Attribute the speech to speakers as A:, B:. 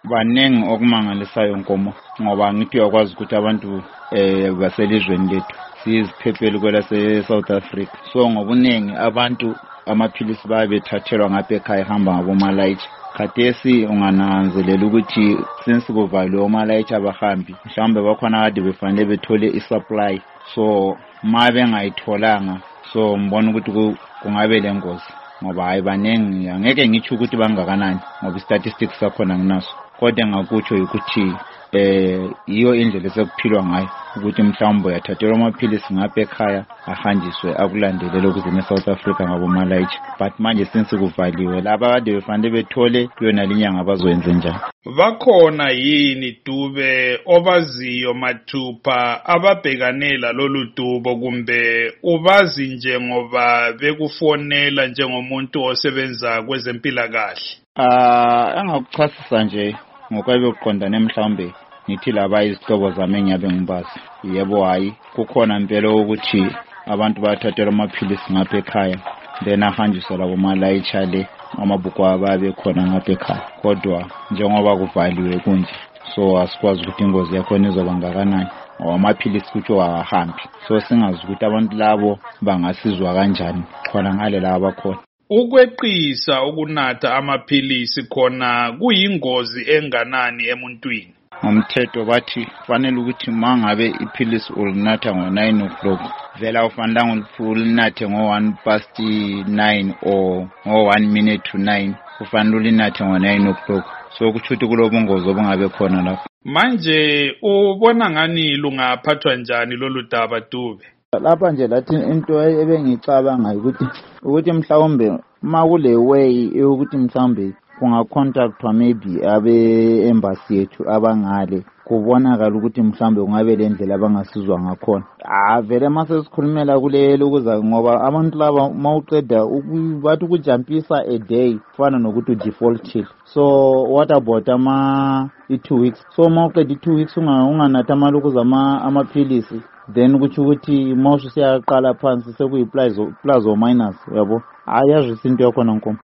A: Baningi okumangalisayo Nkomo ngoba ngithi uyakwazi ukuthi abantu baselizweni lethu siziphephele kwelase South Africa. So ngobuningi abantu amaphilisi bayabethathelwa ngapha ekhaya hamba ngabomalayithi. Khathesi ungananzelela ukuthi since kuvaliwe omalayithi abahambi mhlawumbe bakhona kade befanele bethole isupply, so ma bengayitholanga so mbona ukuthi kungabe lengozi ngoba hayi baningi, angeke ngitsho ukuthi bangakanani ngoba statistics sakhona nginaso, kodwa ngakutsho ukuthi iyo indlela esekuphilwa ngayo ukuthi mhlawumbe uyathathelwa amaphilisi ngapha ekhaya ahanjiswe akulandelele ukuze neSouth Africa ngabomalayithi, but manje since kuvaliwe laba kade befanele bethole kuyona linyanga bazoyenza njani.
B: Bakhona yini Dube obaziyo mathupha ababhekanela lolu dubo, kumbe ubazi nje ngoba bekufonela njengomuntu osebenza kwezempilakahle?
A: Engakuchasisa nje ngokwabe uqondane mhlawumbe ngithi laba izihlobo zami engiyabe ngibazi. Yebo hayi kukhona impela ukuthi abantu bayathathelwa amaphilisi ngapha ekhaya then ahanjiswa labo malayithi ale amabhuku ababe khona ngapha ekhaya, kodwa njengoba kuvaliwe kunje so asikwazi ukuthi ingozi yakhona izoba ngakanani ngoba amaphilisi kutsho ahambi, so singazi ukuthi abantu labo bangasizwa kanjani khona ngale laba bakhona.
B: Ukweqisa ukunatha amaphilisi khona kuyingozi enganani emuntwini?
A: Ngomthetho bathi kufanele ukuthi mangabe iphilisi ulinatha ngo9 o'clock vela ufanele ulinathe ngo1:09 or ngo1 minute to 9, ufanele ulinathe ngo9 o'clock. So kuthi kulobungozi obungabe khona lapho.
B: Manje ubona ngani lungaphathwa njani lolu daba Dube?
A: Lapha nje lathi into ebengicabanga ukuthi mhlawumbe makule way ukuthi mhlawumbe kungacontactwa maybe abe-embassy yethu abangale kubonakala ukuthi mhlawumbe kungabe le ndlela abangasizwa ngakhona. Vele mase sikhulumela kulelo ukuza ngoba abantu laba mawuqeda bathi ukujampisa a day kufana nokuthi udefaultile. So what about i2 weeks? So mawuqeda i2 weeks unganatha amalukuza amaphilisi then kuthi ukuthi mawusu siyaqala phansi sekuyi plus or minus, yabo ayazi into yakhona Nkomo.